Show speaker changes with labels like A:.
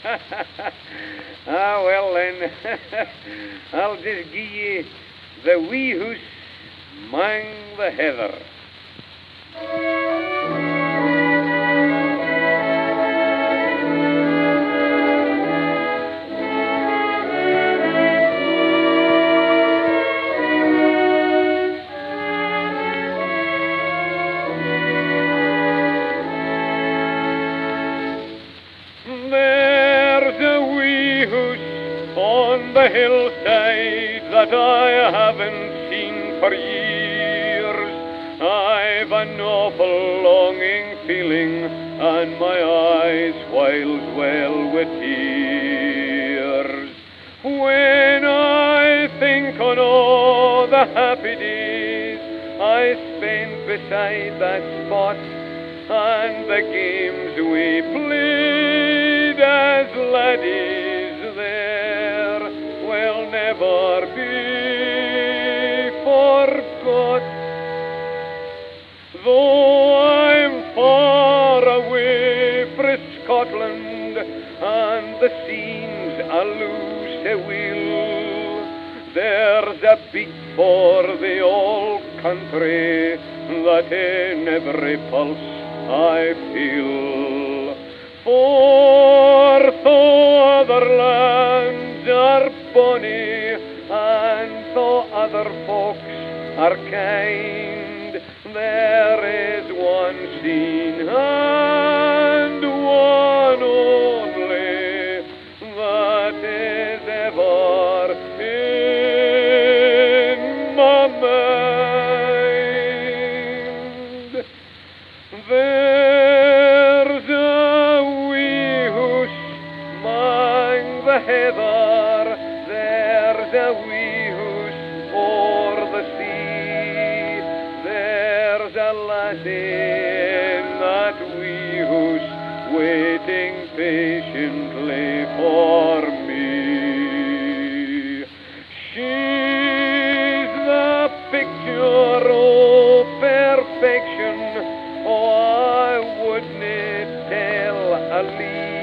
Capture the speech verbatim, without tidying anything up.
A: Ah, well then, I'll just gie ye the wee hoose mang the heather. There's a wee hoose on the hillside that I haven't seen for years. I've an awful longing feeling, and my eyes whiles well with tears. When I think on all the happy days I spent beside that spot, and the games we played as laddies there will never be forgot. Though I'm far away frae Scotland and the scenes a loose a will, there's a beat for the old country that in every pulse I feel. For though other lands are bonny, and though other folks are kind, there is one scene and one only that is ever in my mind. There's a wee hoose mang the heather, there's a wee hoose o'er the sea, there's a lassie in that wee hoose waiting patiently for me. She's the picture of perfection, oh, I wouldn't tell a lee.